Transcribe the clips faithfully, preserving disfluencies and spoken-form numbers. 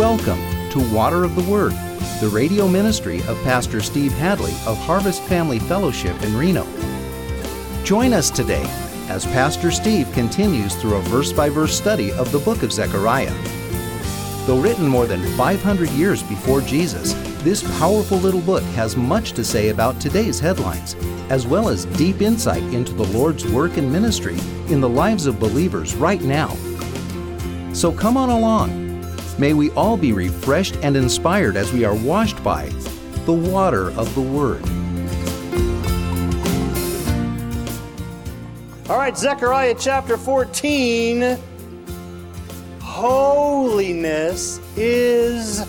Welcome to Water of the Word, the radio ministry of Pastor Steve Hadley of Harvest Family Fellowship in Reno. Join us today as Pastor Steve continues through a verse-by-verse study of the book of Zechariah. Though written more than five hundred years before Jesus, this powerful little book has much to say about today's headlines, as well as deep insight into the Lord's work and ministry in the lives of believers right now. So come on along. May we all be refreshed and inspired as we are washed by the water of the Word. All right, Zechariah chapter fourteen. Holiness is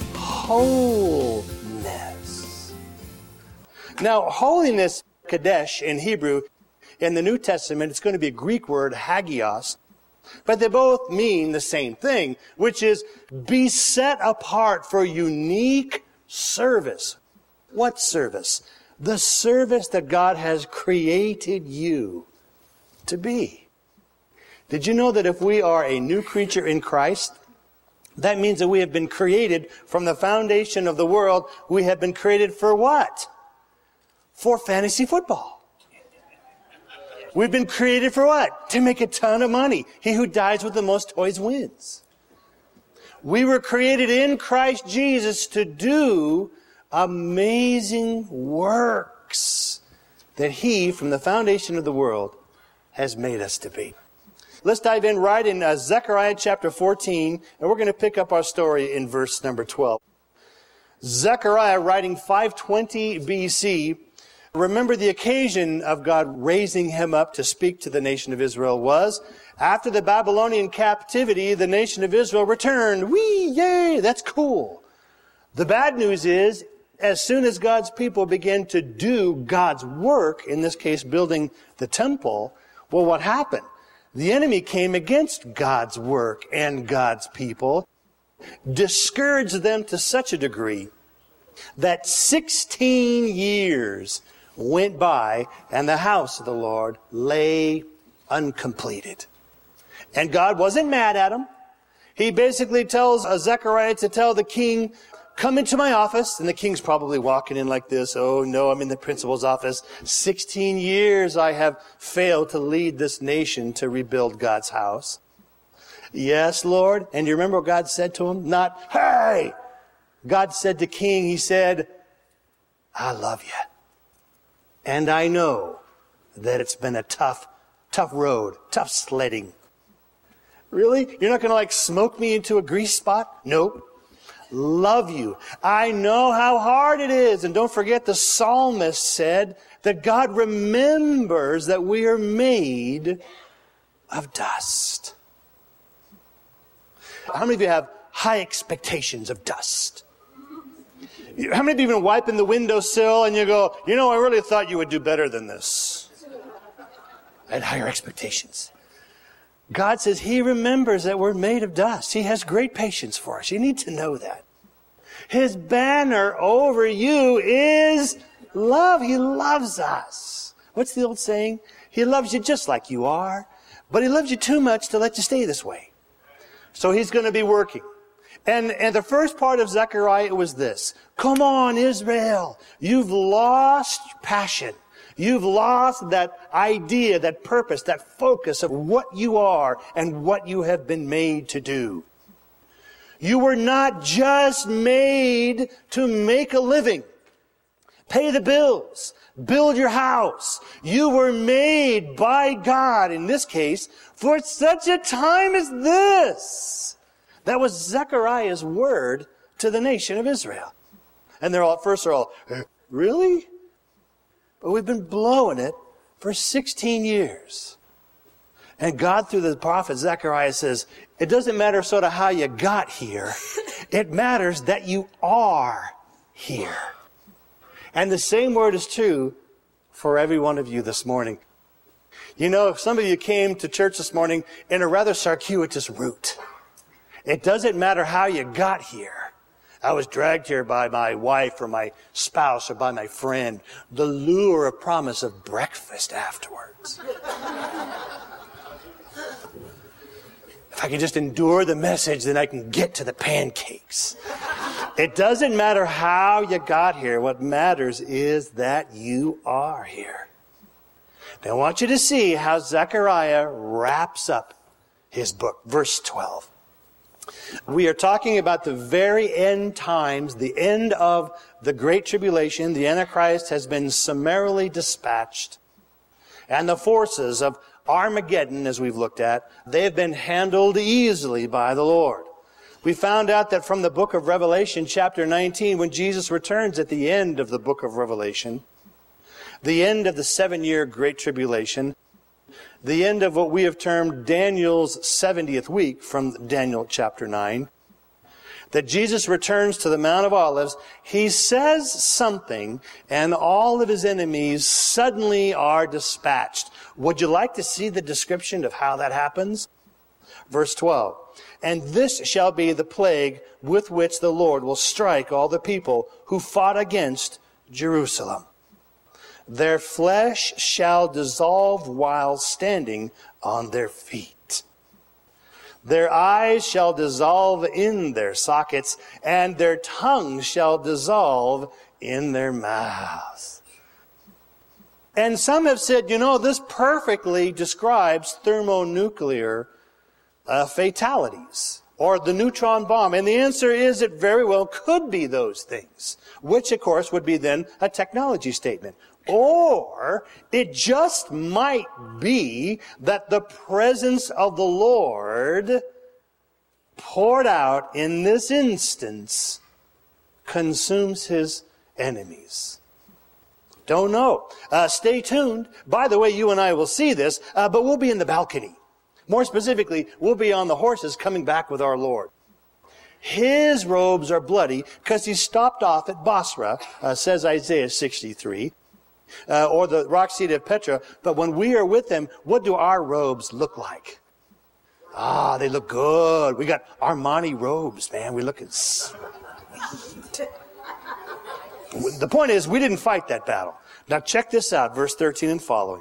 wholeness. Now, holiness, kadesh in Hebrew, in the New Testament, it's going to be a Greek word, hagios. But they both mean the same thing, which is be set apart for unique service. What service? The service that God has created you to be. Did you know that if we are a new creature in Christ, that means that we have been created from the foundation of the world. We have been created for what? For fantasy football. We've been created for what? To make a ton of money. He who dies with the most toys wins. We were created in Christ Jesus to do amazing works that He, from the foundation of the world, has made us to be. Let's dive in right in uh, Zechariah chapter fourteen, and we're going to pick up our story in verse number twelve. Zechariah, writing five twenty B C, remember the occasion of God raising him up to speak to the nation of Israel was after the Babylonian captivity, the nation of Israel returned. Whee, yay, that's cool. The bad news is, as soon as God's people began to do God's work, in this case building the temple, well, what happened? The enemy came against God's work and God's people, discouraged them to such a degree that sixteen years went by and the house of the Lord lay uncompleted. And God wasn't mad at him. He basically tells Zechariah to tell the king, come into my office. And the king's probably walking in like this. Oh no, I'm in the principal's office. sixteen years I have failed to lead this nation to rebuild God's house. Yes, Lord. And you remember what God said to him? Not, hey! God said to king, He said, I love you. And I know that it's been a tough, tough road, tough sledding. Really? You're not going to like smoke me into a grease spot? Nope. Love you. I know how hard it is. And don't forget the psalmist said that God remembers that we are made of dust. How many of you have high expectations of dust? How many of you have been wiping the windowsill and you go, you know, I really thought you would do better than this. I had higher expectations. God says He remembers that we're made of dust. He has great patience for us. You need to know that. His banner over you is love. He loves us. What's the old saying? He loves you just like you are, but He loves you too much to let you stay this way. So He's going to be working. And, and the first part of Zechariah was this. Come on, Israel. You've lost passion. You've lost that idea, that purpose, that focus of what you are and what you have been made to do. You were not just made to make a living, pay the bills, build your house. You were made by God, in this case, for such a time as this. That was Zechariah's word to the nation of Israel. And they're all, at first they're all, really? But we've been blowing it for sixteen years. And God, through the prophet Zechariah, says, it doesn't matter sort of how you got here. It matters that you are here. And the same word is true for every one of you this morning. You know, some of you came to church this morning in a rather circuitous route. It doesn't matter how you got here. I was dragged here by my wife or my spouse or by my friend. The lure of promise of breakfast afterwards. If I can just endure the message, then I can get to the pancakes. It doesn't matter how you got here. What matters is that you are here. Now I want you to see how Zechariah wraps up his book. Verse twelve. We are talking about the very end times, the end of the Great Tribulation. The Antichrist has been summarily dispatched. And the forces of Armageddon, as we've looked at, they have been handled easily by the Lord. We found out that from the book of Revelation, chapter nineteen, when Jesus returns at the end of the book of Revelation, the end of the seven-year Great Tribulation, the end of what we have termed Daniel's seventieth week from Daniel chapter nine, that Jesus returns to the Mount of Olives, he says something, and all of his enemies suddenly are dispatched. Would you like to see the description of how that happens? Verse twelve. And this shall be the plague with which the Lord will strike all the people who fought against Jerusalem. Their flesh shall dissolve while standing on their feet. Their eyes shall dissolve in their sockets, and their tongues shall dissolve in their mouths. And some have said, you know, this perfectly describes thermonuclear uh, fatalities, or the neutron bomb. And the answer is it very well could be those things, which of course would be then a technology statement. Or it just might be that the presence of the Lord poured out in this instance consumes his enemies. Don't know. Uh, stay tuned. By the way, you and I will see this, uh, but we'll be in the balcony. More specifically, we'll be on the horses coming back with our Lord. His robes are bloody because he stopped off at Basra, uh, says Isaiah sixty-three. Uh, or the rock city of Petra. But when we are with them, what do our robes look like? Ah, they look good. We got Armani robes, man. We look at... The point is, we didn't fight that battle. Now check this out, verse thirteen and following.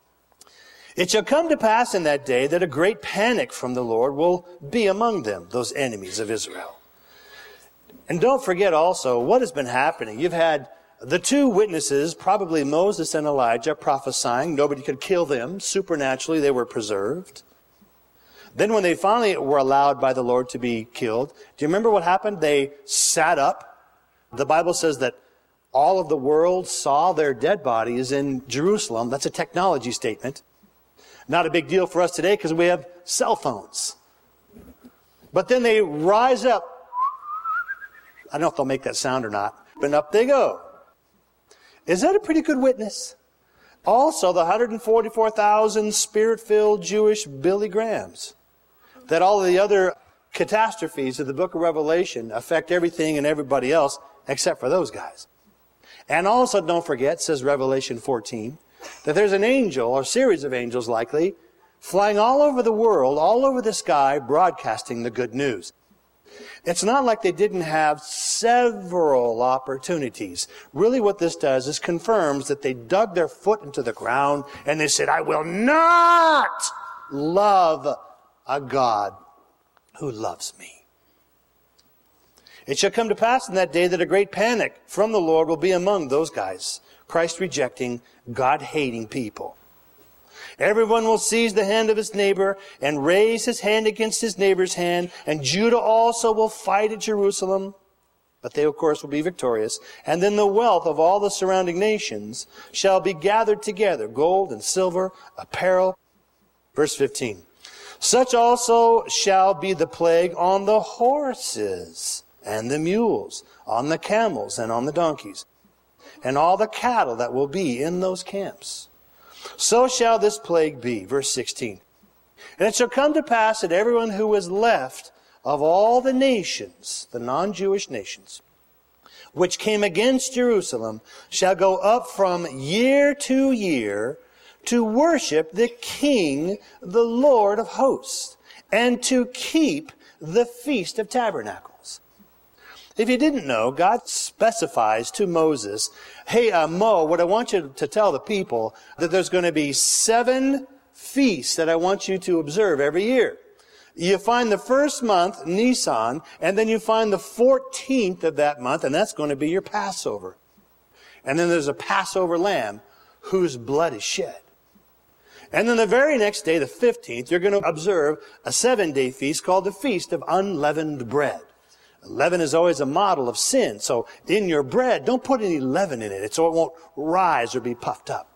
It shall come to pass in that day that a great panic from the Lord will be among them, those enemies of Israel. And don't forget also what has been happening. You've had the two witnesses, probably Moses and Elijah, prophesying. Nobody could kill them. Supernaturally, they were preserved. Then when they finally were allowed by the Lord to be killed, do you remember what happened? They sat up. The Bible says that all of the world saw their dead bodies in Jerusalem. That's a technology statement. Not a big deal for us today because we have cell phones. But then they rise up. I don't know if they'll make that sound or not, but up they go. Is that a pretty good witness? Also, the one hundred forty-four thousand spirit-filled Jewish Billy Grahams. That all of the other catastrophes of the book of Revelation affect everything and everybody else except for those guys. And also, don't forget, says Revelation fourteen, that there's an angel, or series of angels likely, flying all over the world, all over the sky, broadcasting the good news. It's not like they didn't have several opportunities. Really what this does is confirms that they dug their foot into the ground and they said, I will not love a God who loves me. It shall come to pass in that day that a great panic from the Lord will be among those guys, Christ-rejecting, God-hating people. Everyone will seize the hand of his neighbor and raise his hand against his neighbor's hand. And Judah also will fight at Jerusalem. But they, of course, will be victorious. And then the wealth of all the surrounding nations shall be gathered together, gold and silver, apparel. Verse fifteen. Such also shall be the plague on the horses and the mules, on the camels and on the donkeys, and all the cattle that will be in those camps. So shall this plague be. Verse sixteen. And it shall come to pass that everyone who is left of all the nations, the non-Jewish nations, which came against Jerusalem, shall go up from year to year to worship the King, the Lord of hosts, and to keep the Feast of Tabernacles. If you didn't know, God specifies to Moses, hey, uh, Mo, what I want you to tell the people, that there's going to be seven feasts that I want you to observe every year. You find the first month, Nisan, and then you find the fourteenth of that month, and that's going to be your Passover. And then there's a Passover lamb whose blood is shed. And then the very next day, the fifteenth, you're going to observe a seven-day feast called the Feast of Unleavened Bread. Leaven is always a model of sin. So in your bread, don't put any leaven in it so it won't rise or be puffed up.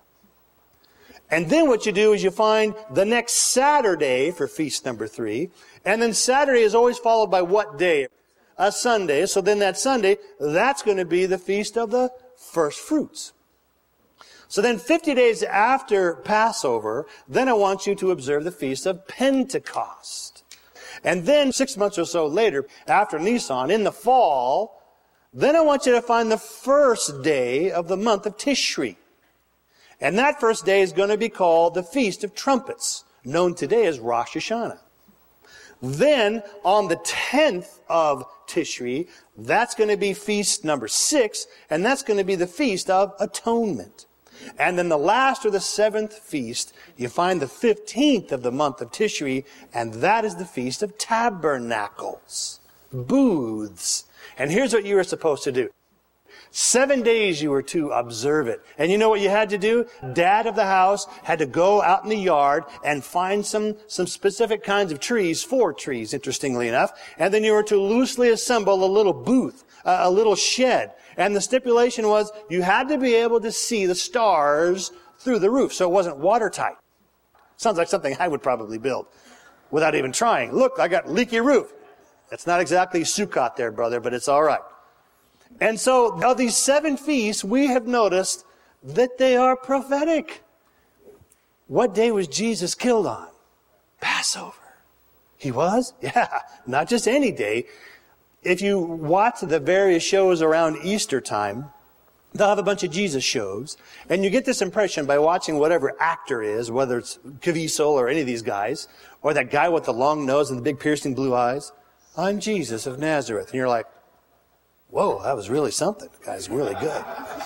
And then what you do is you find the next Saturday for feast number three. And then Saturday is always followed by what day? A Sunday. So then that Sunday, that's going to be the Feast of the First Fruits. So then fifty days after Passover, then I want you to observe the Feast of Pentecost. And then six months or so later, after Nisan, in the fall, then I want you to find the first day of the month of Tishri. And that first day is going to be called the Feast of Trumpets, known today as Rosh Hashanah. Then, on the tenth of Tishri, that's going to be feast number six, and that's going to be the Feast of Atonement. And then the last or the seventh feast, you find the fifteenth of the month of Tishri, and that is the Feast of Tabernacles, booths. And here's what you were supposed to do. Seven days you were to observe it. And you know what you had to do? Dad of the house had to go out in the yard and find some, some specific kinds of trees, four trees, interestingly enough. And then you were to loosely assemble a little booth, a, a little shed. And the stipulation was you had to be able to see the stars through the roof, so it wasn't watertight. Sounds like something I would probably build without even trying. Look, I got leaky roof. It's not exactly Sukkot there, brother, but it's all right. And so of these seven feasts, we have noticed that they are prophetic. What day was Jesus killed on? Passover. He was? Yeah, not just any day. If you watch the various shows around Easter time, they'll have a bunch of Jesus shows, and you get this impression by watching whatever actor is, whether it's Caviezel or any of these guys, or that guy with the long nose and the big piercing blue eyes, I'm Jesus of Nazareth. And you're like, whoa, that was really something. The guy's really good.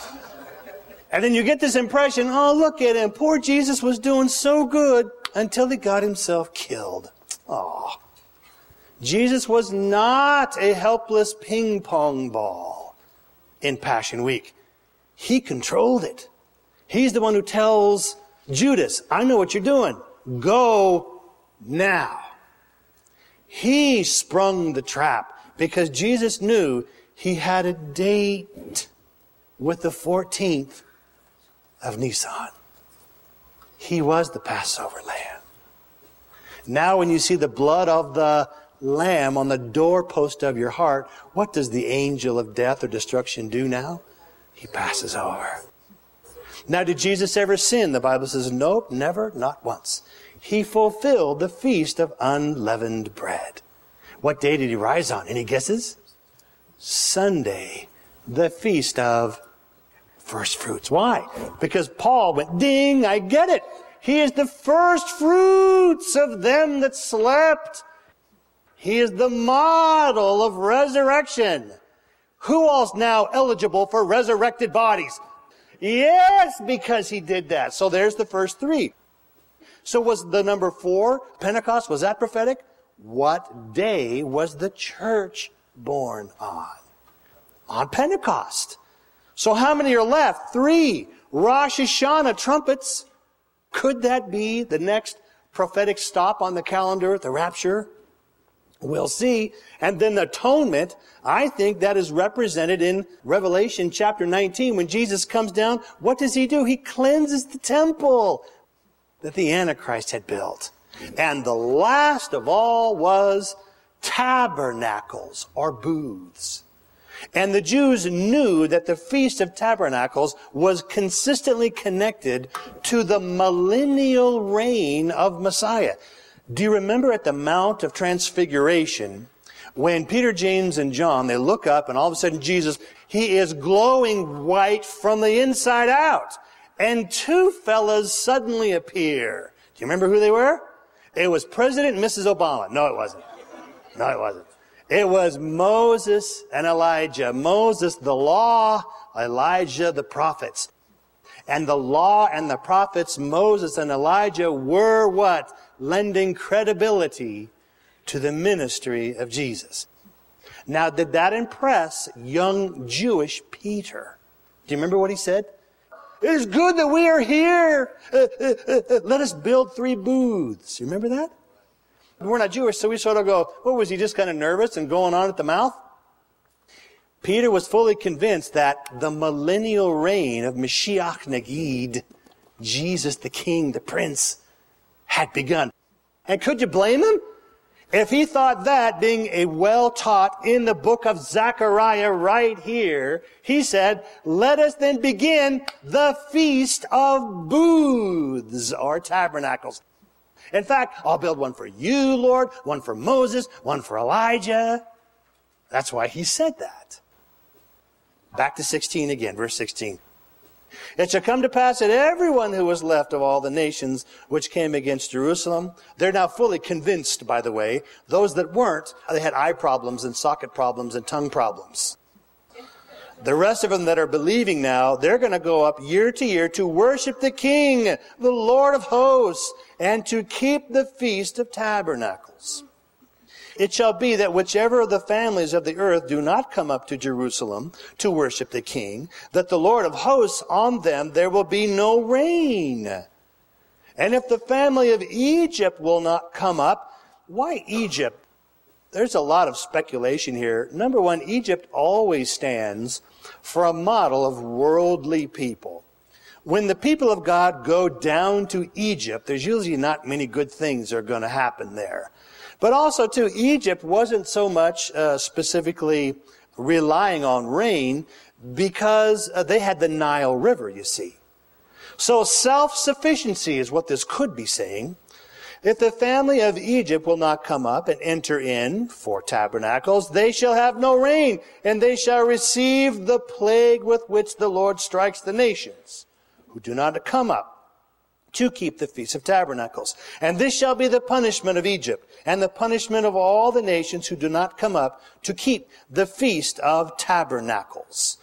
And then you get this impression, oh, look at him. Poor Jesus was doing so good until he got himself killed. Aw. Jesus was not a helpless ping pong ball in Passion Week. He controlled it. He's the one who tells Judas, I know what you're doing. Go now. He sprung the trap because Jesus knew he had a date with the fourteenth of Nisan. He was the Passover lamb. Now when you see the blood of the lamb on the doorpost of your heart, what does the angel of death or destruction do now? He passes over. Now, did Jesus ever sin? The Bible says, nope, never, not once. He fulfilled the Feast of Unleavened Bread. What day did he rise on? Any guesses? Sunday, the Feast of First Fruits. Why? Because Paul went, ding, I get it. He is the first fruits of them that slept. He is the model of resurrection. Who else now eligible for resurrected bodies? Yes, because he did that. So there's the first three. So was the number four, Pentecost, was that prophetic? What day was the church born on? On Pentecost. So how many are left? Three. Rosh Hashanah, trumpets. Could that be the next prophetic stop on the calendar, the rapture? We'll see. And then the atonement, I think that is represented in Revelation chapter nineteen. When Jesus comes down, what does he do? He cleanses the temple that the Antichrist had built. And the last of all was tabernacles or booths. And the Jews knew that the Feast of Tabernacles was consistently connected to the millennial reign of Messiah. Do you remember at the Mount of Transfiguration, when Peter, James, and John, they look up and all of a sudden Jesus, he is glowing white from the inside out. And two fellas suddenly appear. Do you remember who they were? It was President and Missus Obama. No, it wasn't. No, it wasn't. It was Moses and Elijah. Moses, the law, Elijah, the prophets. And the law and the prophets, Moses and Elijah, were what? Lending credibility to the ministry of Jesus. Now, did that impress young Jewish Peter? Do you remember what he said? It is good that we are here. Uh, uh, uh, let us build three booths. You remember that? We're not Jewish, so we sort of go, what, was he just kind of nervous and going on at the mouth? Peter was fully convinced that the millennial reign of Mashiach Nagid, Jesus the King, the Prince, had begun. And could you blame him? If he thought that, being a well-taught in the book of Zechariah right here, he said, let us then begin the Feast of Booths, or tabernacles. In fact, I'll build one for you, Lord, one for Moses, one for Elijah. That's why he said that. Back to sixteen again, verse sixteen. It shall come to pass that everyone who was left of all the nations which came against Jerusalem, they're now fully convinced, by the way. Those that weren't, they had eye problems and socket problems and tongue problems. The rest of them that are believing now, they're going to go up year to year to worship the King, the Lord of hosts, and to keep the Feast of Tabernacles. It shall be that whichever of the families of the earth do not come up to Jerusalem to worship the King, that the Lord of hosts, on them there will be no rain. And if the family of Egypt will not come up, why Egypt? There's a lot of speculation here. Number one, Egypt always stands for a model of worldly people. When the people of God go down to Egypt, there's usually not many good things that are going to happen there. But also, too, Egypt wasn't so much uh, specifically relying on rain because uh, they had the Nile River, you see. So self-sufficiency is what this could be saying. If the family of Egypt will not come up and enter in for tabernacles, they shall have no rain, and they shall receive the plague with which the Lord strikes the nations who do not come up to keep the Feast of Tabernacles. And this shall be the punishment of Egypt, and the punishment of all the nations who do not come up to keep the Feast of Tabernacles.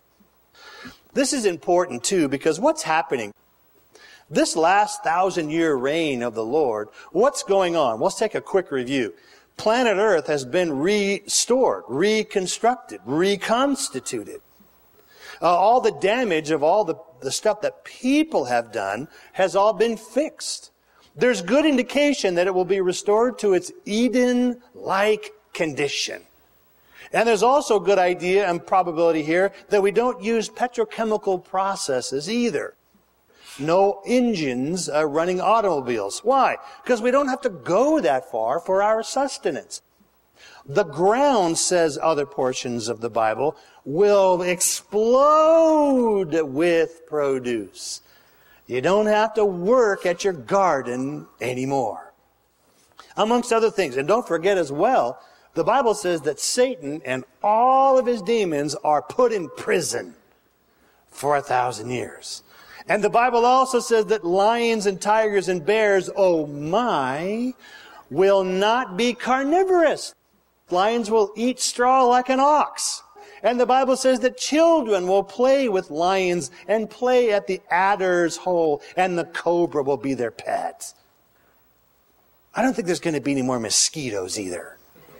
This is important, too, because what's happening? This last thousand-year reign of the Lord, what's going on? Let's take a quick review. Planet Earth has been restored, reconstructed, reconstituted. Uh, all the damage of all the, the stuff that people have done has all been fixed. There's good indication that it will be restored to its Eden-like condition. And there's also good idea and probability here that we don't use petrochemical processes either. No engines uh, running automobiles. Why? Because we don't have to go that far for our sustenance. The ground, says other portions of the Bible, will explode with produce. You don't have to work at your garden anymore. Amongst other things. And don't forget as well, the Bible says that Satan and all of his demons are put in prison for a thousand years. And the Bible also says that lions and tigers and bears, oh my, will not be carnivorous. Lions will eat straw like an ox. And the Bible says that children will play with lions and play at the adder's hole, and the cobra will be their pet. I don't think there's going to be any more mosquitoes either.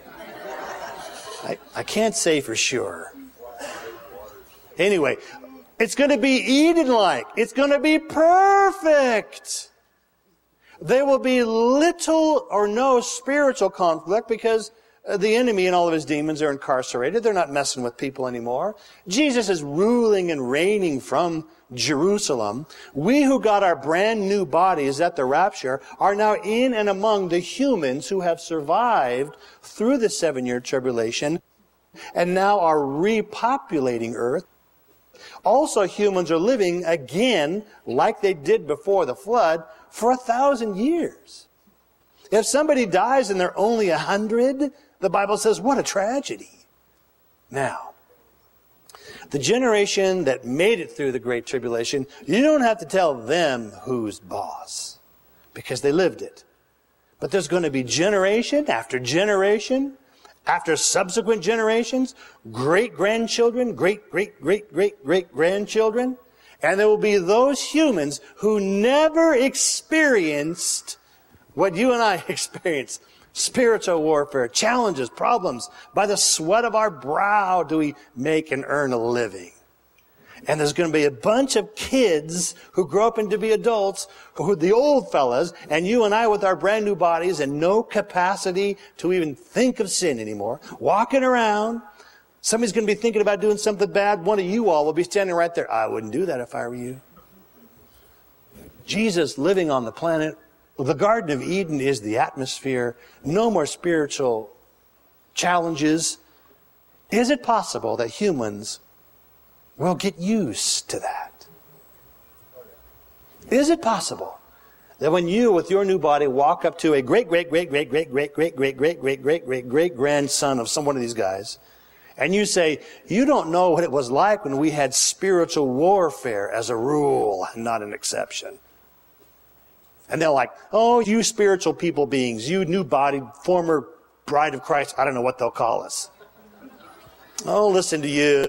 I, I can't say for sure. Anyway, it's going to be Eden-like. It's going to be perfect. There will be little or no spiritual conflict because the enemy and all of his demons are incarcerated. They're not messing with people anymore. Jesus is ruling and reigning from Jerusalem. We who got our brand new bodies at the rapture are now in and among the humans who have survived through the seven-year tribulation and now are repopulating earth. Also, humans are living again like they did before the flood for a thousand years. If somebody dies and they're only a hundred, the Bible says, what a tragedy. Now, the generation that made it through the Great Tribulation, you don't have to tell them who's boss, because they lived it. But there's going to be generation after generation, after subsequent generations, great-grandchildren, great-great-great-great-great-grandchildren, and there will be those humans who never experienced what you and I experience. spiritual warfare, challenges, problems. By the sweat of our brow do we make and earn a living. And there's going to be a bunch of kids who grow up into be adults, who are the old fellas, and you and I with our brand new bodies and no capacity to even think of sin anymore, walking around. Somebody's going to be thinking about doing something bad. One of you all will be standing right there. I wouldn't do that if I were you. Jesus living on the planet. The Garden of Eden is the atmosphere. No more spiritual challenges. Is it possible that humans will get used to that? Is it possible that when you, with your new body, walk up to a great, great, great, great, great, great, great, great, great, great, great, great, great grandson of some one of these guys, and you say, you don't know what it was like when we had spiritual warfare as a rule, not an exception. And they're like, oh, you spiritual people beings, you new-bodied, former bride of Christ, I don't know what they'll call us. Oh, listen to you.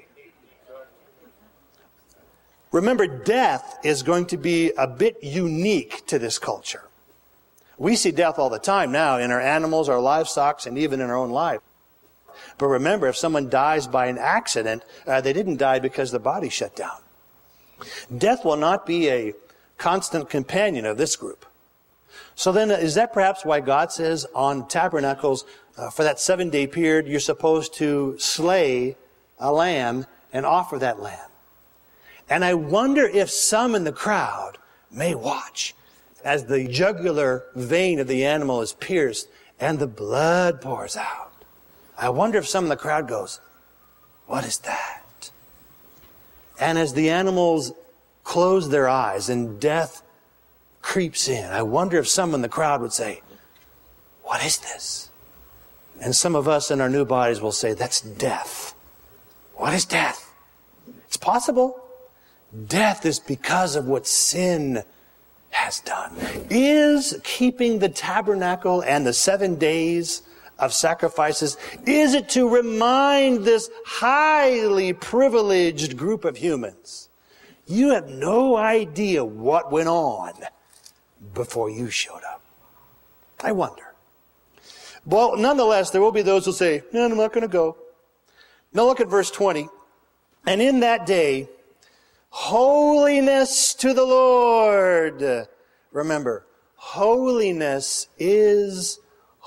Remember, death is going to be a bit unique to this culture. We see death all the time now in our animals, our livestock, and even in our own life. But remember, if someone dies by an accident, uh, they didn't die because the body shut down. Death will not be a constant companion of this group. So then, is that perhaps why God says on tabernacles, uh, for that seven-day period, you're supposed to slay a lamb and offer that lamb? And I wonder if some in the crowd may watch as the jugular vein of the animal is pierced and the blood pours out. I wonder if some in the crowd goes, what is that? And as the animals close their eyes and death creeps in, I wonder if some in the crowd would say, what is this? And some of us in our new bodies will say, that's death. What is death? It's possible. Death is because of what sin has done. Is keeping the tabernacle and the seven days of sacrifices, is it to remind this highly privileged group of humans, you have no idea what went on before you showed up? I wonder. Well, nonetheless, there will be those who say, no, I'm not going to go. Now look at verse twenty. And in that day, holiness to the Lord. Remember, holiness is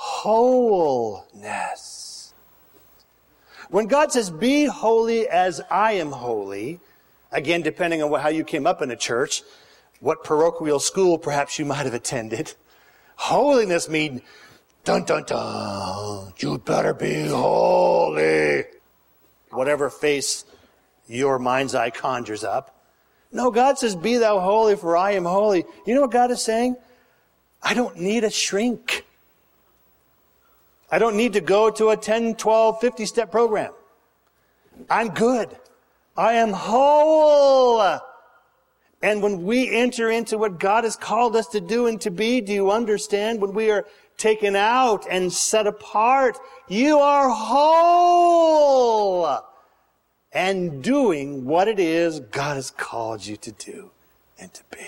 wholeness. When God says, be holy as I am holy, again, depending on how you came up in a church, what parochial school perhaps you might have attended, holiness means, dun dun dun, you better be holy. Whatever face your mind's eye conjures up. No, God says, be thou holy, for I am holy. You know what God is saying? I don't need a shrink. I don't need to go to a ten, twelve, fifty-step program. I'm good. I am whole. And when we enter into what God has called us to do and to be, do you understand? When we are taken out and set apart, you are whole. And doing what it is God has called you to do and to be.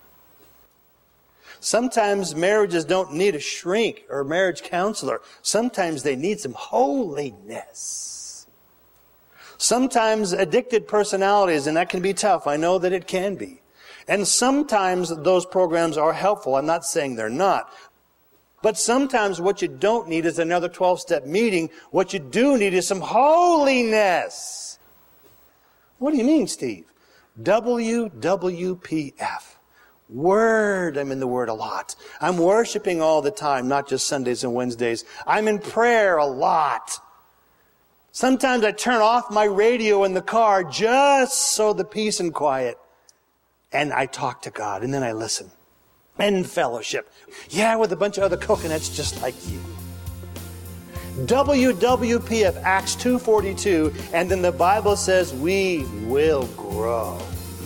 Sometimes marriages don't need a shrink or a marriage counselor. Sometimes they need some holiness. Sometimes addicted personalities, and that can be tough. I know that it can be. And sometimes those programs are helpful. I'm not saying they're not. But sometimes what you don't need is another twelve-step meeting. What you do need is some holiness. What do you mean, Steve? W W P F. Word. I'm in the Word a lot. I'm worshiping all the time, not just Sundays and Wednesdays. I'm in prayer a lot. Sometimes I turn off my radio in the car just so the peace and quiet. And I talk to God, and then I listen. And fellowship. Yeah, with a bunch of other coconuts just like you. W W P F, Acts two forty-two, and then the Bible says we will grow.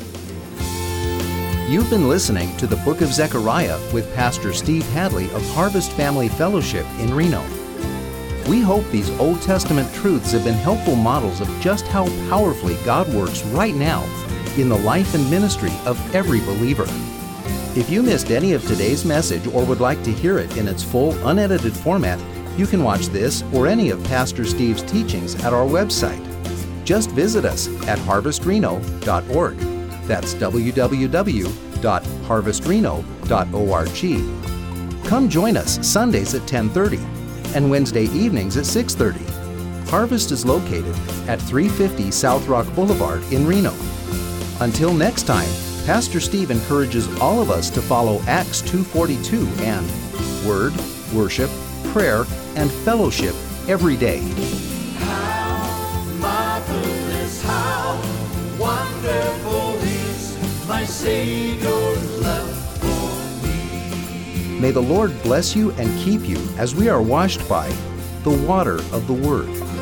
You've been listening to the Book of Zechariah with Pastor Steve Hadley of Harvest Family Fellowship in Reno. We hope these Old Testament truths have been helpful models of just how powerfully God works right now in the life and ministry of every believer. If you missed any of today's message or would like to hear it in its full, unedited format, You can watch this or any of Pastor Steve's teachings at our website. Just visit us at harvest reno dot org. That's w w w dot harvest reno dot org. Come join us Sundays at ten thirty and Wednesday evenings at six thirty. Harvest is located at three fifty South Rock Boulevard in Reno. Until next time, Pastor Steve encourages all of us to follow Acts two forty-two and Word, Worship, Prayer, and Fellowship every day. How marvelous, how wonderful is my Savior's love for me. May the Lord bless you and keep you as we are washed by the water of the Word.